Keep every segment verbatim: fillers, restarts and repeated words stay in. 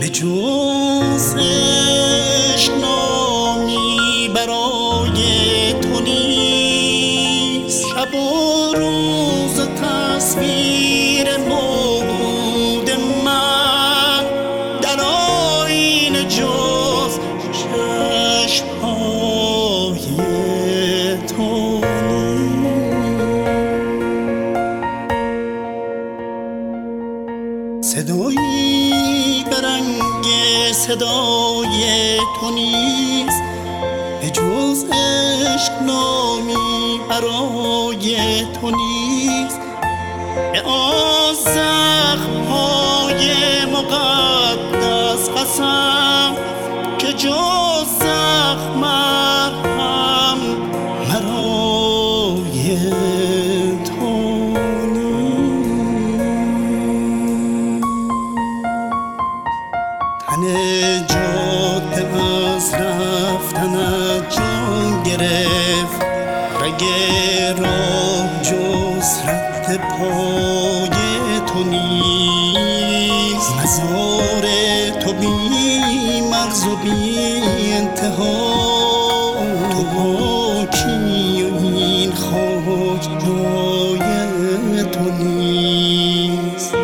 به جز عشق نامی برای تو نیست. شب و روز تصویر موعود من در آینه جز چشم‌های تو نیست. صدایی برنگ صدای تو نیست، به جز عشق نامی برای تو نیست. به آن زخم‌های مقدس قسم که جز زخم مرهم مرای تو تن جاده از رفتنت جان گرفت، رگ راه جز رد پای تو نیست. مزار تو بی مرز و بی انتها، تو پاکی و این خاک جای تو نیست.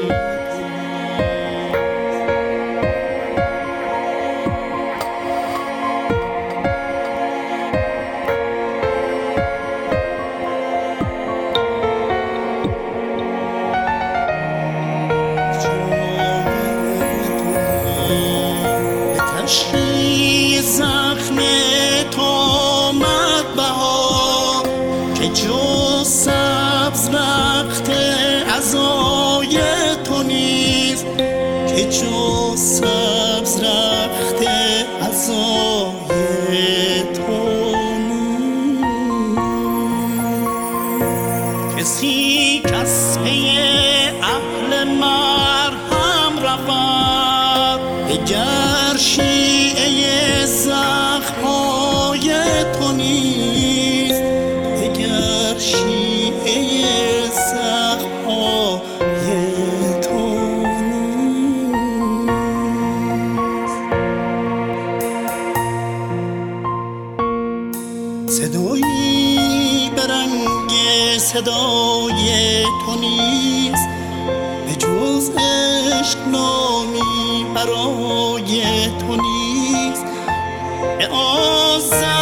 تشریح زخم تو آمد بهار که جز سبز رخت عزای تو نیست، که جز سبز رخت عزای تو نیست. کسی کس پی اهل مرهم رود، دگر شیعه زخم‌های تو نیست، دگر شیعه زخم‌های تو نیست. صدایی برنگ صدای تو نیست، به جز عشق نامی برای تو نیست. به آن